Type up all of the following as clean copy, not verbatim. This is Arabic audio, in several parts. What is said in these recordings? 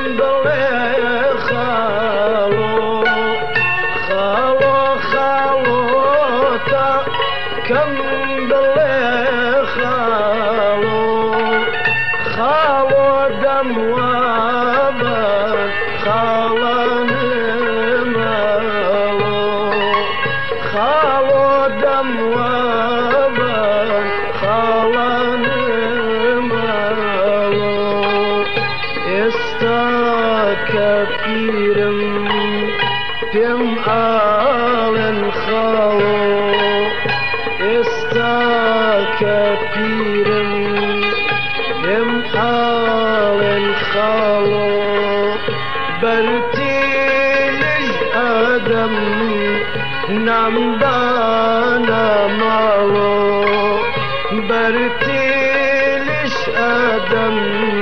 بلي خالو خالو خالوتا كم بلي خالو خالو دم وابد خالاني مالو خالو دم وابد خالاني مالو كبيرم بم آلن خالو كبيرم بم آلن خالو برتيلي آدم نمدانا مالو برتيلش آدم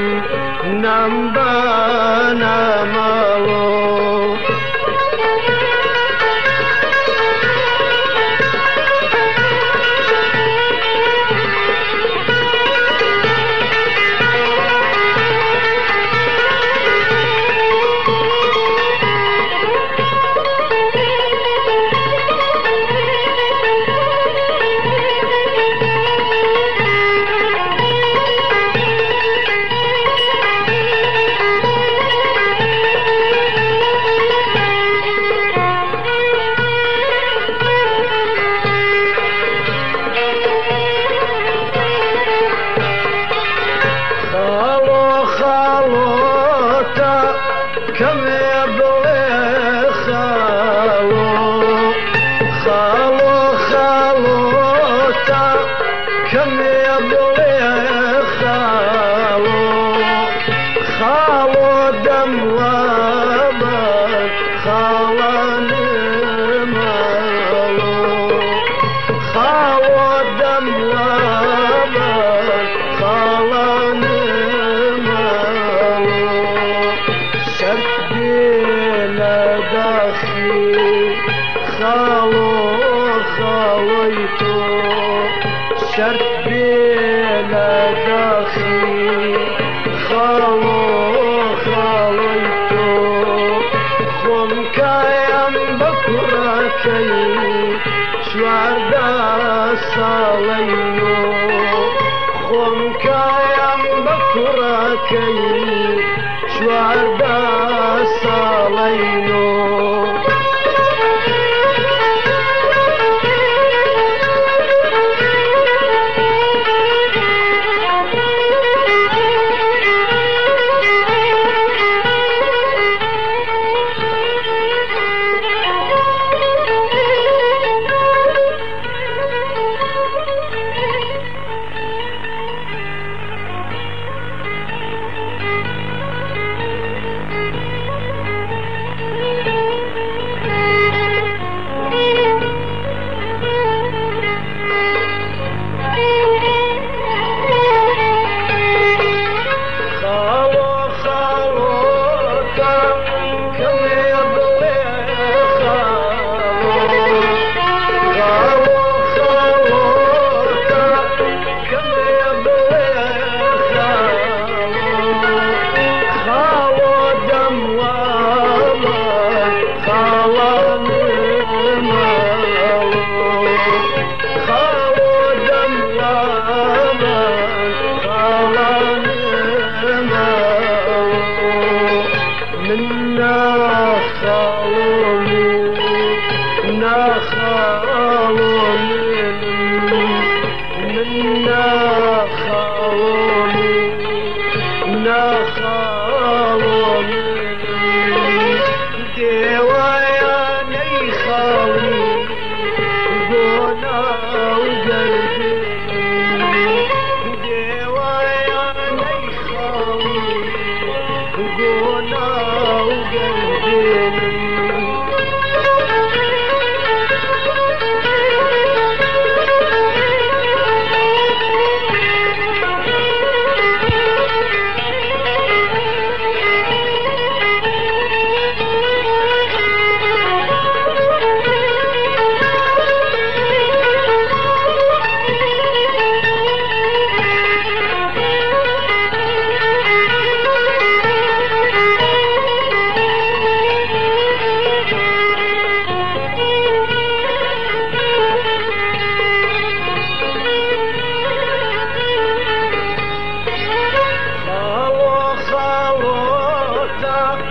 نمدانا مالو كم يبغي خالو خالو خالوتا كم يبغي خالو خالو دم وابد خالاني مالو خالو دم وابد خالاني مالو شبينا داخلي خالو خاليتو شبينا داخلي خالو خاليتو خم كايم بكركي شوار دا صالينو خم كايم بكركي شوار دا صالينو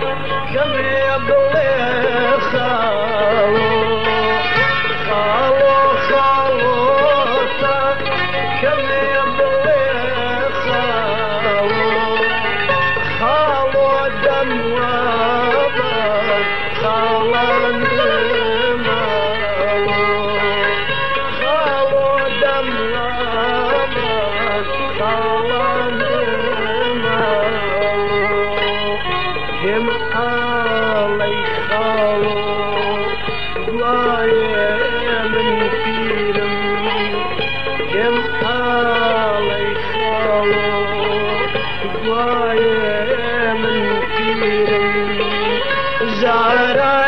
كم يبلي خالو خالو خالوتا كم يبلي خالو خالو دم وابا خالان دمالو خالو دم وابا خالان دمالو هم علي خالو ضايع من فيلم هم علي خالو ضايع من فيلم زهرة